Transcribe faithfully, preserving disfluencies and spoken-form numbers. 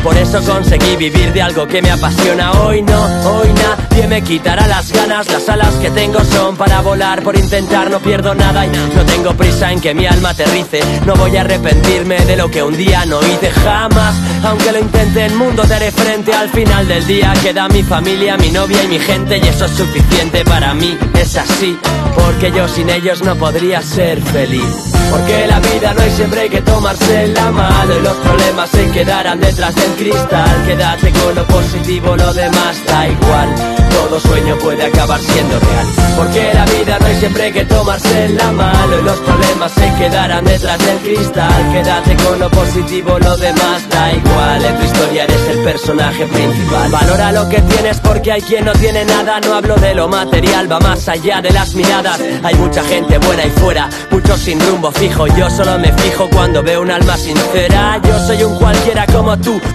Por eso conseguí vivir de algo que me apasiona. Hoy no, hoy nadie me quitará las ganas. Las alas que tengo son para volar. Por intentar no pierdo nada y no tengo prisa en que mi alma aterrice. No voy a arrepentirme de lo que un día no hice jamás. Aunque lo intente, el mundo te haré frente. Al final del día queda mi familia, mi novia y mi gente, y eso es suficiente para mí. Es así, porque yo sin ellos no podría ser feliz. Porque la vida no hay siempre hay que tomarse la mano, y los problemas se quedarán detrás del cristal. Quédate con lo positivo, lo demás da igual. Todo sueño puede acabar siendo real. Porque la vida no hay siempre hay que tomarse la mano, y los problemas se quedarán detrás del cristal. Quédate con lo positivo, lo demás da igual. En tu historia eres el personaje principal. Valora lo que tienes porque hay quien no tiene nada. No hablo de lo material, va más allá de las miradas. Hay mucha gente buena ahí fuera, muchos sin rumbo fijo. Yo solo me fijo cuando veo un alma sincera. Yo soy un cualquiera como tú,